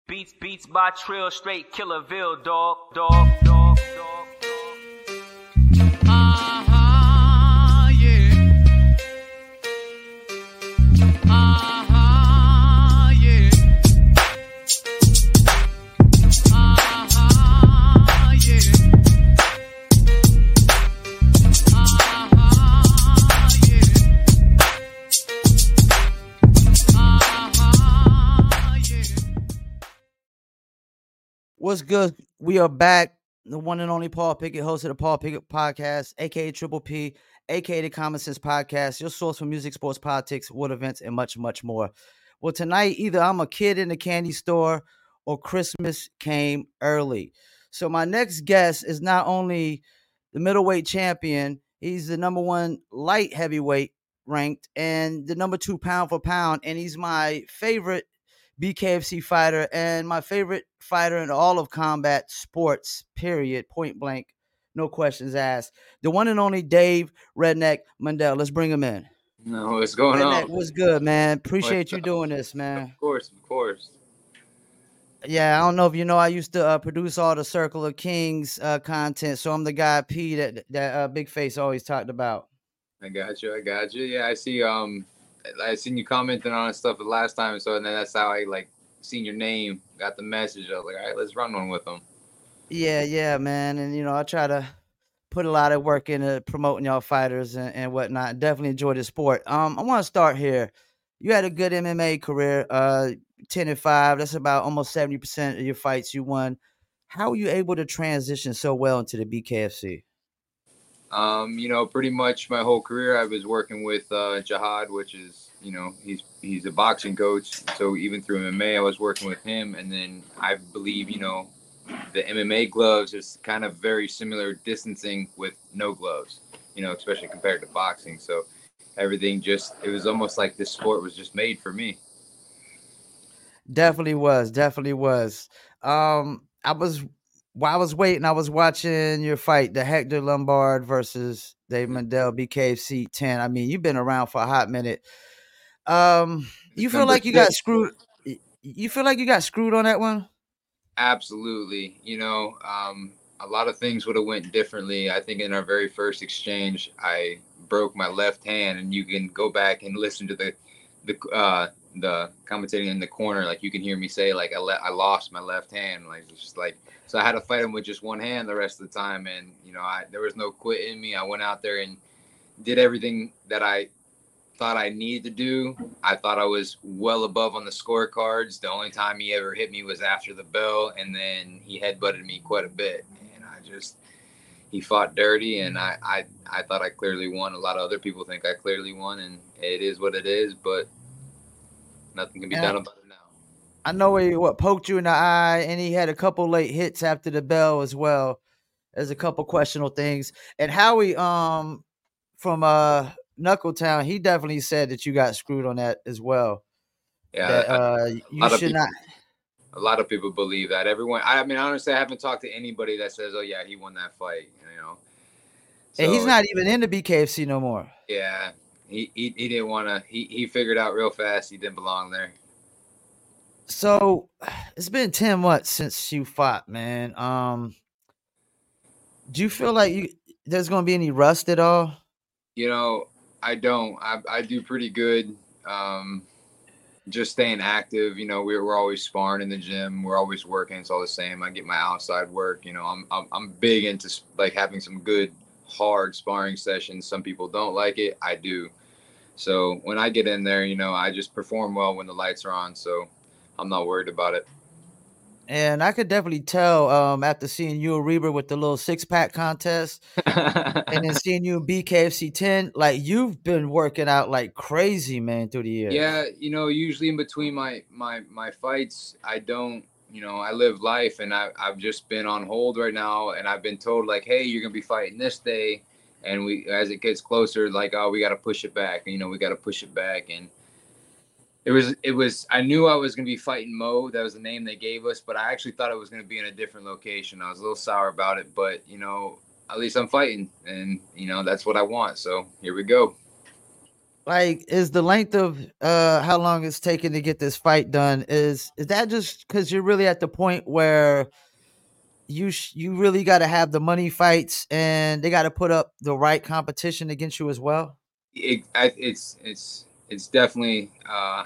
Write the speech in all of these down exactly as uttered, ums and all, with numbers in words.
Beats, beats by Trill, straight Killerville, dog, dog, dog, dog. Uh-huh, yeah. Uh-huh, yeah. Uh-huh, yeah. Uh-huh, yeah. Uh-huh, yeah. What's good? We are back. The one and only Paul Pickett, host of the Paul Pickett Podcast, aka Triple P, aka the Common Sense Podcast, your source for music, sports, politics, world events, and much, much more. Well, tonight, either I'm a kid in the candy store or Christmas came early. So my next guest is not only the middleweight champion, he's the number one light heavyweight ranked and the number two pound for pound, and he's my favorite B K F C fighter and my favorite fighter in all of combat sports, period, point blank, no questions asked. The one and only Dave Redneck Mandel. Let's bring him in. No, what's going Redneck, on? what's good, man? Appreciate What's you up? doing this, man. Of course, of course. Yeah, I don't know if you know, I used to uh, produce all the Circle of Kings uh, content, so I'm the guy P that that uh, Big Face always talked about. I got you. I got you. Yeah, I see. Um, I seen you commenting on stuff the last time, so and then that's how I like seen your name, got the message. I was like, all right, let's run one with them. Yeah, yeah, man, and you know, I try to put a lot of work into promoting y'all fighters and, and whatnot. Definitely enjoy the sport. Um, I want to start here. You had a good M M A career, uh, ten and five. That's about almost seventy percent of your fights you won. How were you able to transition so well into the B K F C? Um, you know, pretty much my whole career I was working with uh, Jihad, which is, you know, he's he's a boxing coach. So even through M M A, I was working with him, and then I believe, you know, the M M A gloves is kind of very similar distancing with no gloves, you know, especially compared to boxing. So everything just, it was almost like this sport was just made for me. Definitely was, definitely was. Um, I was while I was waiting, I was watching your fight, the Hector Lombard versus Dave Mandel B K F C ten. I mean, you've been around for a hot minute. Um, you feel Number like you got six. screwed? y- You feel like you got screwed on that one? Absolutely. You know, um, a lot of things would have went differently. I think in our very first exchange, I broke my left hand, and you can go back and listen to the the uh, the commentating in the corner. Like you can hear me say, like I le- I lost my left hand. Like it's just like so. I had to fight him with just one hand the rest of the time, and you know, I there was no quit in me. I went out there and did everything that I thought I needed to do. I thought I was well above on the scorecards. The only time he ever hit me was after the bell, and then he headbutted me quite a bit. And I just, he fought dirty, and I, I, I thought I clearly won. A lot of other people think I clearly won, and it is what it is, but nothing can be And done I, about it now. I know he what poked you in the eye, and he had a couple late hits after the bell as well. There's a couple questionable things, and Howie, um, from uh Knuckletown, he definitely said that you got screwed on that as well. Yeah, That I, uh a you lot of should people, not. a lot of people believe that. Everyone, I mean, honestly, I haven't talked to anybody that says, "Oh yeah, he won that fight." You know, And he's so not even in the B K F C no more. yeah, he he, he didn't want to. He he figured out real fast he didn't belong there. So it's been ten months since you fought, man. Um, do you feel like you there's gonna be any rust at all? You know, I don't. I I do pretty good. Um, just staying active. You know, we're we're always sparring in the gym. We're always working. It's all the same. I get my outside work. You know, I'm I'm I'm big into like having some good hard sparring sessions. Some people don't like it. I do. So when I get in there, you know, I just perform well when the lights are on. So I'm not worried about it. And I could definitely tell um after seeing you and Reber with the little six pack contest and then seeing you in B K F C ten, like you've been working out like crazy, man, through the years. Yeah, you know, usually in between my my my fights, I don't, you know, I live life, and I I've just been on hold right now, and I've been told like, hey, you're gonna be fighting this day, and we as it gets closer, like, oh, we got to push it back, you know, we got to push it back, and it was it was I knew I was gonna be fighting Mo. That was the name they gave us, but I actually thought it was gonna be in a different location. I was a little sour about it, but you know, at least I'm fighting, and you know, that's what I want. So here we go. like, is the length of uh how long it's taken to get this fight done, is is that just because you're really at the point where you sh- you really got to have the money fights and they got to put up the right competition against you as well? It, I, it's it's it's definitely uh,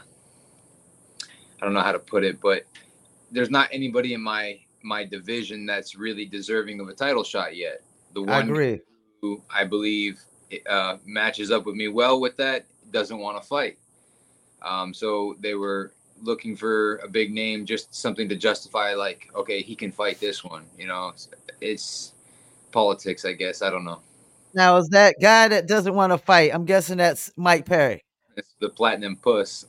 I don't know how to put it, but there's not anybody in my my division that's really deserving of a title shot yet. The I one agree. who I believe uh, matches up with me well with that doesn't want to fight. Um, so they were looking for a big name, just something to justify, like, okay, he can fight this one. You know, it's, it's politics, I guess. I don't know. Now, is that guy that doesn't want to fight? I'm guessing that's Mike Perry. It's the platinum puss.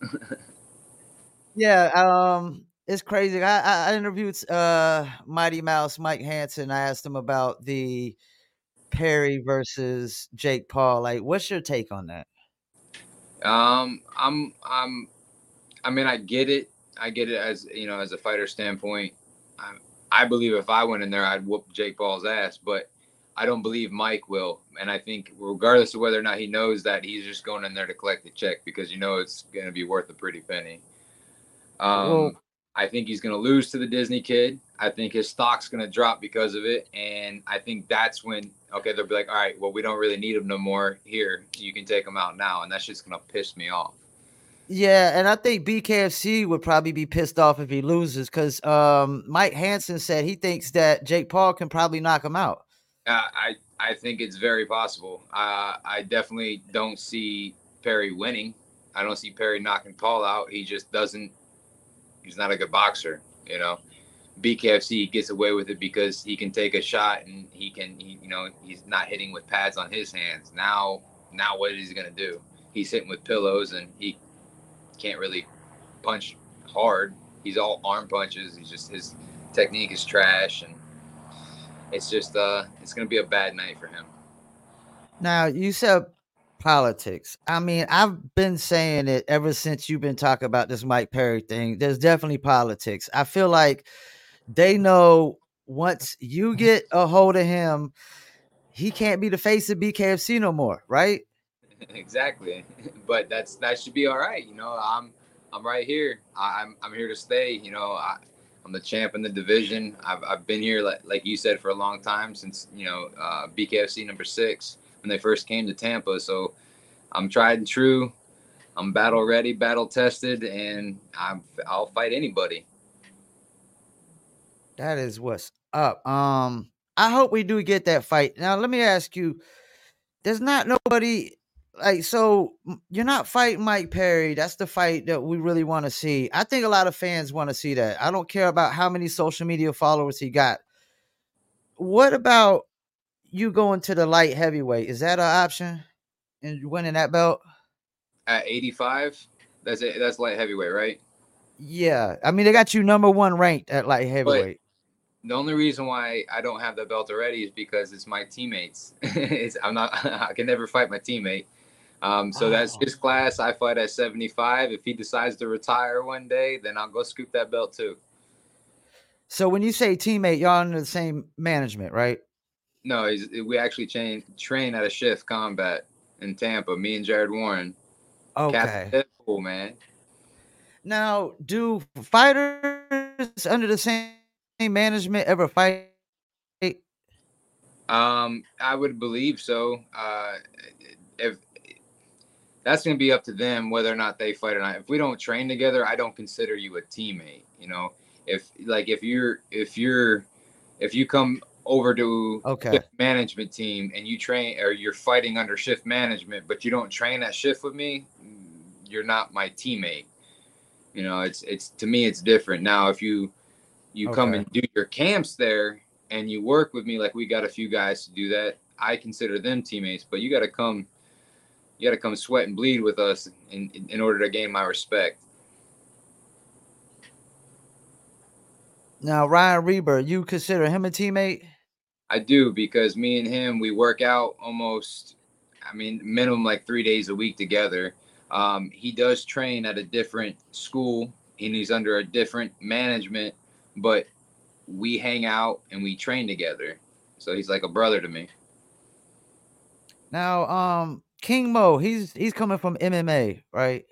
Yeah, um, it's crazy. I, I, I interviewed uh Mighty Mouse Mike Hansen. I asked him about the Perry versus Jake Paul. Like, what's your take on that? um, I'm, I'm, I mean, I get it. I get it as you know, as a fighter standpoint. I, I believe if I went in there, I'd whoop Jake Paul's ass, but I don't believe Mike will. And I think, regardless of whether or not he knows that, he's just going in there to collect the check because you know it's going to be worth a pretty penny. Um, Well, I think he's going to lose to the Disney kid. I think his stock's going to drop because of it. And I think that's when, okay, they'll be like, all right, well, we don't really need him no more. Here, you can take him out now. And that's just going to piss me off. yeah, and I think B K F C would probably be pissed off if he loses because um, Mike Hansen said he thinks that Jake Paul can probably knock him out. Uh, I, I think it's very possible. Uh, I definitely don't see Perry winning. I don't see Perry knocking Paul out. He just doesn't, he's not a good boxer, you know. B K F C gets away with it because he can take a shot and he can, he, you know, he's not hitting with pads on his hands. Now, now what is he going to do? He's hitting with pillows and he can't really punch hard. He's all arm punches. He's just, his technique is trash. And it's just, uh, it's going to be a bad night for him. Now, you said politics. I mean, I've been saying it ever since you've been talking about this Mike Perry thing. There's definitely politics. I feel like they know once you get a hold of him, he can't be the face of B K F C no more, right? Exactly. But that's, that should be all right. You know, I'm, I'm right here. I, I'm, I'm here to stay. You know, I, I'm the champ in the division. I've, I've been here, like, like you said, for a long time since, you know, uh, B K F C number six when they first came to Tampa. So I'm tried and true. I'm battle ready, battle tested, and I'm, I'll fight anybody. That is what's up. Um, I hope we do get that fight. Now, let me ask you, there's not nobody like so m- you're not fighting Mike Perry. That's the fight that we really want to see. I think a lot of fans want to see that. I don't care about how many social media followers he got. What about you going to the light heavyweight? Is that an option in winning that belt? At eighty-five, that's it. That's light heavyweight, right? Yeah. I mean, they got you number one ranked at light But heavyweight. the only reason why I don't have the belt already is because it's my teammates. it's, I'm not. I can never fight my teammate. Um, so that's Oh. his class. I fight at seventy-five. If he decides to retire one day, then I'll go scoop that belt too. So when you say teammate, y'all under the same management, right? No, he's, we actually train train at a shift combat in Tampa. Me and Jared Warren, Okay. Captain Deadpool, man. Now, do fighters under the same management ever fight? Um, I would believe so. Uh, if that's going to be up to them whether or not they fight or not. If we don't train together, I don't consider you a teammate. You know, if like if you're if you're if you come over to Okay. shift management team and you train or you're fighting under shift management, but you don't train that shift with me, you're not my teammate. You know, it's it's to me it's different. Now, if you you come Okay. and do your camps there and you work with me, like we got a few guys to do that, I consider them teammates. But you got to come, you got to come sweat and bleed with us in in order to gain my respect. Now, Ryan Reber, you consider him a teammate? I do because me and him we work out almost, I mean, minimum like three days a week together. Um, he does train at a different school and he's under a different management, but we hang out and we train together. So he's like a brother to me. Now, um, King Mo, he's he's coming from M M A, right?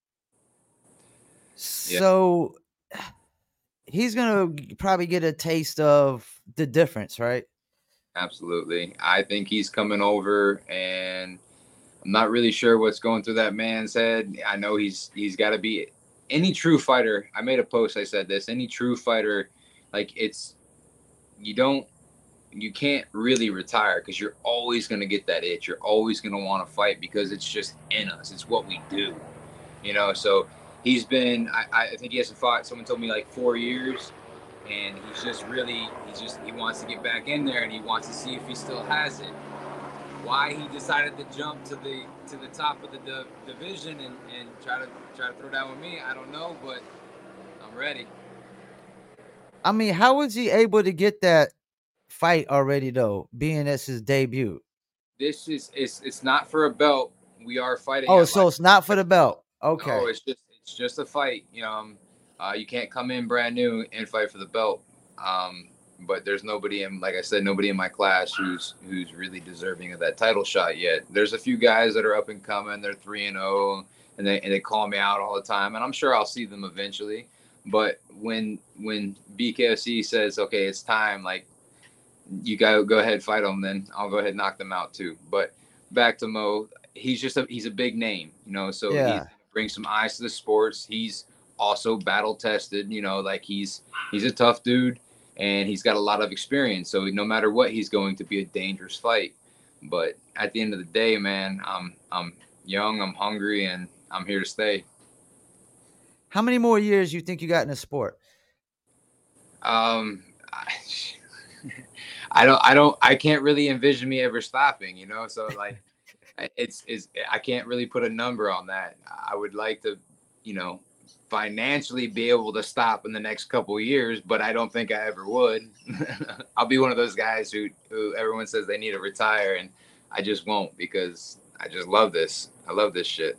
Yeah, So he's gonna g- probably get a taste of the difference, right? absolutely. I think he's coming over, and I'm not really sure what's going through that man's head. I know he's he's got to be any true fighter. I made a post. I said this. Any true fighter, like it's you don't you can't really retire because you're always gonna get that itch. You're always gonna want to fight because it's just in us. It's what we do. You know. So he's been. I, I think he hasn't fought. Someone told me like four years. And he's just really, he just, he wants to get back in there and he wants to see if he still has it. Why he decided to jump to the to the top of the div- division and, and try to try to throw down with me, I don't know, but I'm ready. I mean, how was he able to get that fight already though, being as his debut? This is it's it's not for a belt. We are fighting. Oh, At so like, it's not for the belt. no, Okay. it's just it's just a fight. You know, um, uh, you can't come in brand new and fight for the belt. Um, but there's nobody in, like I said, nobody in my class who's who's really deserving of that title shot yet. There's a few guys that are up and coming. They're three and zero, and they and they call me out all the time, and I'm sure I'll see them eventually. But when when B K F C says, okay, it's time, like you gotta go ahead fight them, then I'll go ahead and knock them out too. But back to Mo, he's just a he's a big name, you know, so he's Yeah. gonna bring some eyes to the sports. He's also battle tested, you know, like he's he's a tough dude and he's got a lot of experience. So no matter what, he's going to be a dangerous fight. But at the end of the day, man, I'm I'm young, I'm hungry, and I'm here to stay. How many more years you think you got in the sport? Um, I, I don't, I don't, I can't really envision me ever stopping, you know. So like, it's, it's, I can't really put a number on that. I would like to, you know, financially be able to stop in the next couple of years, but I don't think I ever would. I'll be one of those guys who, who everyone says they need to retire, and I just won't because I just love this. I love this shit.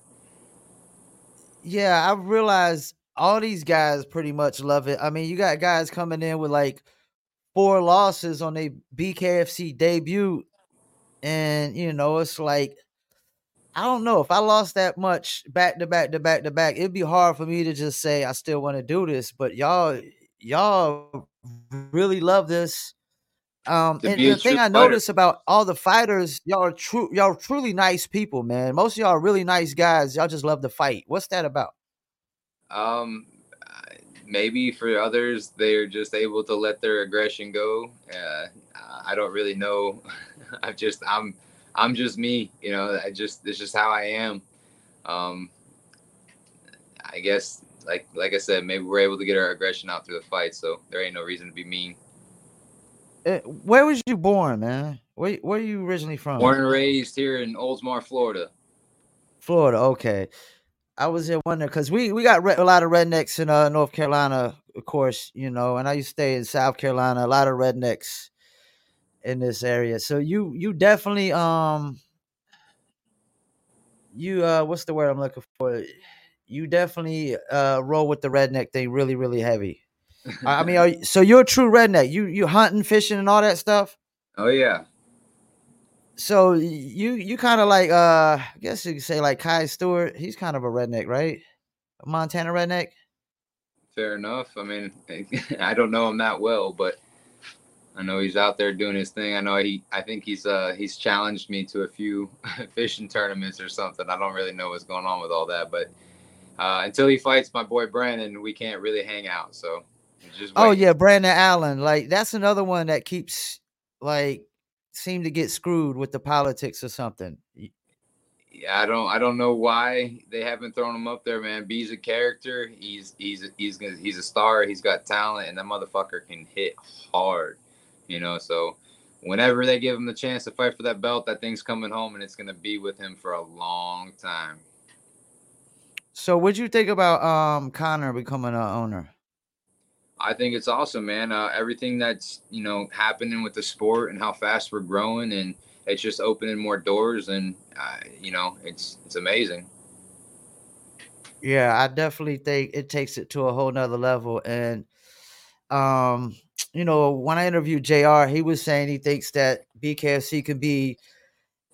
Yeah, I realized all these guys pretty much love it. I mean, you got guys coming in with like four losses on their B K F C debut, and you know, it's like I don't know if I lost that much back to back to back to back. It'd be hard for me to just say I still want to do this, but y'all, y'all really love this. Um, To and be a the thing true I fighter. notice about all the fighters, y'all are true, y'all are truly nice people, man. Most of y'all are really nice guys. Y'all just love to fight. What's that about? Um, maybe for others, they're just able to let their aggression go. Uh, I don't really know. I just, I'm, I'm just me. You know, I just, it's just how I am. Um, I guess, like, like I said, maybe we're able to get our aggression out through the fight. So there ain't no reason to be mean. Uh, Where was you born, man? Where Where are you originally from? Born and raised here in Oldsmar, Florida. Florida. Okay. I was here wondering because we we got re- a lot of rednecks in uh, North Carolina, of course, you know, and I used to stay in South Carolina. A lot of rednecks in this area. So you you definitely um you uh what's the word I'm looking for? You definitely uh roll with the redneck thing really really heavy. I I mean, are, you- so you're a true redneck. You you hunting, fishing, and all that stuff. Oh yeah, So y- you you kind of like uh I guess you could say like Kai Stewart. He's kind of a redneck, right? A Montana redneck. fair enough. I mean, I don't know him that well, but I know he's out there doing his thing. I know he. I think he's uh he's challenged me to a few fishing tournaments or something. I don't really know what's going on with all that, but uh, until he fights my boy Brandon, we can't really hang out. So just Oh wait. yeah, Brandon Allen. Like that's another one that keeps like seem to get screwed with the politics or something. Y- Yeah, I don't. I don't know why they haven't thrown him up there, man. B's a character. He's he's he's gonna- he's a star. He's got talent, and that motherfucker can hit hard. You know, so whenever they give him the chance to fight for that belt, that thing's coming home, and it's gonna be with him for a long time. So what'd you think about um Connor becoming an owner? I think it's awesome, man. Uh, everything that's you know happening with the sport and how fast we're growing, and it's just opening more doors, and uh, you know it's it's amazing. Yeah, I definitely think it takes it to a whole nother level. And um, you know, when I interviewed J R, he was saying he thinks that B K F C could be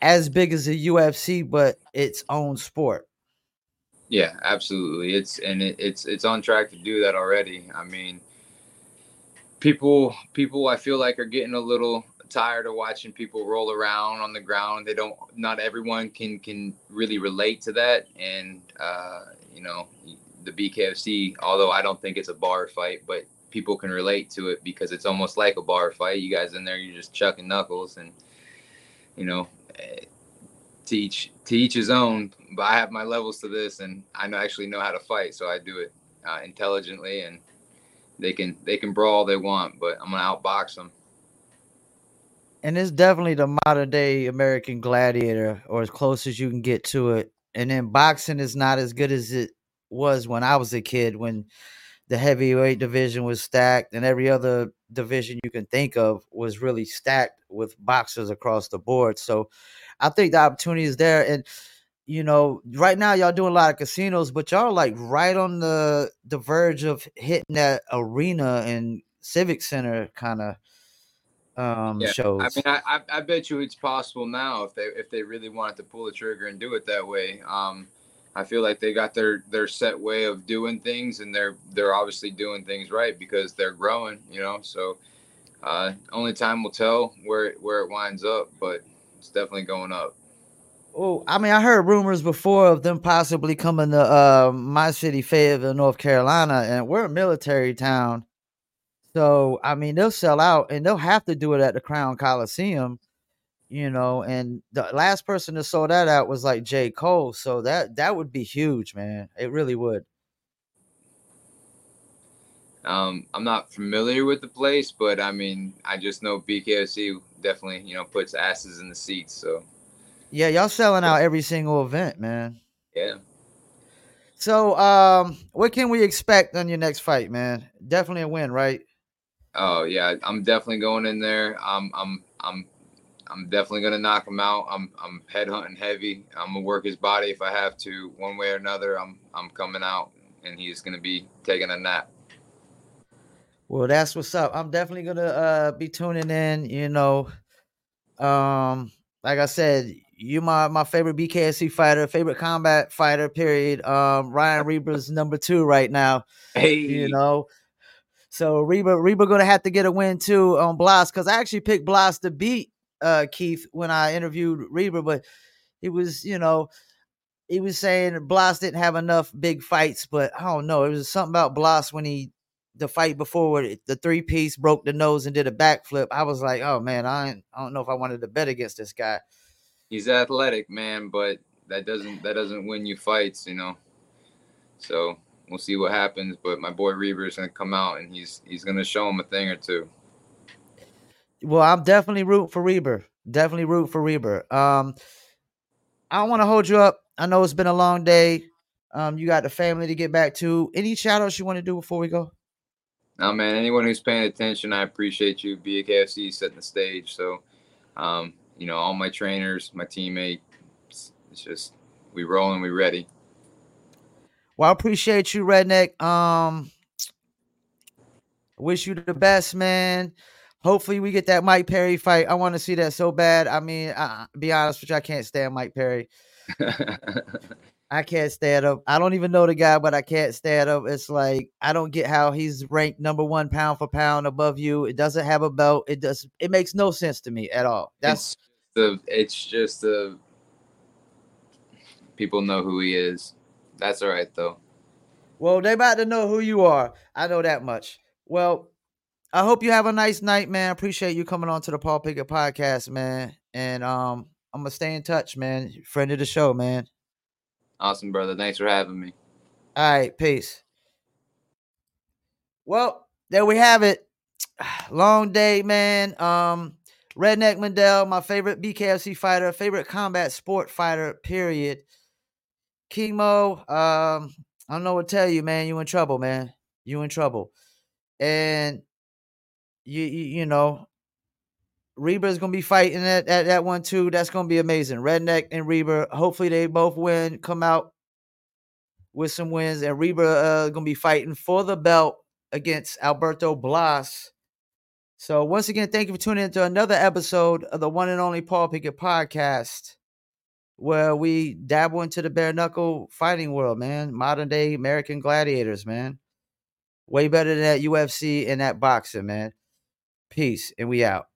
as big as the U F C, but its own sport. Yeah, absolutely. It's and it, it's it's on track to do that already. I mean, people people I feel like are getting a little tired of watching people roll around on the ground. They don't. Not everyone can can really relate to that, and uh, you know, the B K F C. Although I don't think it's a bar fight, but people can relate to it because it's almost like a bar fight. You guys in there, you're just chucking knuckles, and you know. To each, to each his own, but I have my levels to this, and I know, actually know how to fight, so I do it uh, intelligently, and they can they can brawl all they want, but I'm gonna outbox them. And it's definitely the modern day American Gladiator, or as close as you can get to it. And then boxing is not as good as it was when I was a kid, when the heavyweight division was stacked and every other division you can think of was really stacked with boxers across the board. So I think the opportunity is there. And you know, right now y'all doing a lot of casinos, but y'all like right on the the verge of hitting that arena and civic center kind of um Yeah, I mean, shows. I, I I bet you it's possible now if they if they really wanted to pull the trigger and do it that way. Um, I feel like they got their their set way of doing things, and they're they're obviously doing things right because they're growing. You know, so uh, only time will tell where it, where it winds up, but it's definitely going up. Oh, I mean, I heard rumors before of them possibly coming to uh, my city, Fayetteville, North Carolina, and we're a military town. So, I mean, they'll sell out and they'll have to do it at the Crown Coliseum, you know. And the last person that sold that out was like J. Cole. So that that would be huge, man. It really would. Um, I'm not familiar with the place, but I mean, I just know B K F C definitely, you know, puts asses in the seats. So Yeah, y'all selling out every single event, man. yeah. So, um, what can we expect on your next fight, man? Definitely a win, right? Oh yeah, I'm definitely going in there. I'm I'm I'm I'm definitely gonna knock him out. I'm I'm headhunting heavy. I'm gonna work his body if I have to, one way or another. I'm I'm coming out, and he's gonna be taking a nap. Well, that's what's up. I'm definitely gonna uh be tuning in, you know. Um, like I said, you my my favorite B K S C fighter, favorite combat fighter, period. Um, Ryan Reber's number two right now, you Hey, know. So Reba Reba gonna have to get a win too on Blas, because I actually picked Blas to beat uh Keith when I interviewed Reba, but he was, you know, he was saying Blas didn't have enough big fights, but I don't know. It was something about Blas when he the fight before where the three piece broke the nose and did a backflip. I was like, oh man, I ain't, I don't know if I wanted to bet against this guy. he's athletic, man, but that doesn't that doesn't win you fights, you know. So we'll see what happens. But my boy Reaver is gonna come out, and he's he's gonna show him a thing or two. Well, I'm definitely rooting for Reber. Definitely root for Reber. Um, I don't want to hold you up. I know it's been a long day. Um, you got the family to get back to. Any shout outs you want to do before we go? Now, man, anyone who's paying attention, I appreciate you. B K F C setting the stage. So, um, you know, all my trainers, my teammates, it's just we rolling, we ready. Well, I appreciate you, Redneck. Um, wish you the best, man. Hopefully, we get that Mike Perry fight. I want to see that so bad. I mean, I, be honest with you, I can't stand Mike Perry. I can't stand him. I don't even know the guy, but I can't stand him. It's like I don't get how he's ranked number one pound for pound above you. It doesn't have a belt. It does. It makes no sense to me at all. That's it's the it's just the people know who he is. That's all right though. well, they about to know who you are. I know that much. Well, I hope you have a nice night, man. Appreciate you coming on to the Paul Pickett podcast, man. And um, I'm gonna stay in touch, man. Friend of the show, man. Awesome, brother. Thanks for having me. All right, peace. Well, there we have it. Long day, man. Um, Redneck Mandel, my favorite B K F C fighter, favorite combat sport fighter, period. Chemo, um, I don't know what to tell you, man. You in trouble, man. You in trouble. And you you, you know, Reber's gonna be fighting at, at that one too. That's gonna be amazing. Redneck and Reber. Hopefully they both win, come out with some wins, and Reber uh, gonna be fighting for the belt against Alberto Blas. So once again, thank you for tuning in to another episode of the one and only Paul Pickett podcast, where we dabble into the bare knuckle fighting world, man. Modern day American gladiators, man. Way better than that U F C and that boxing, man. Peace, and we out.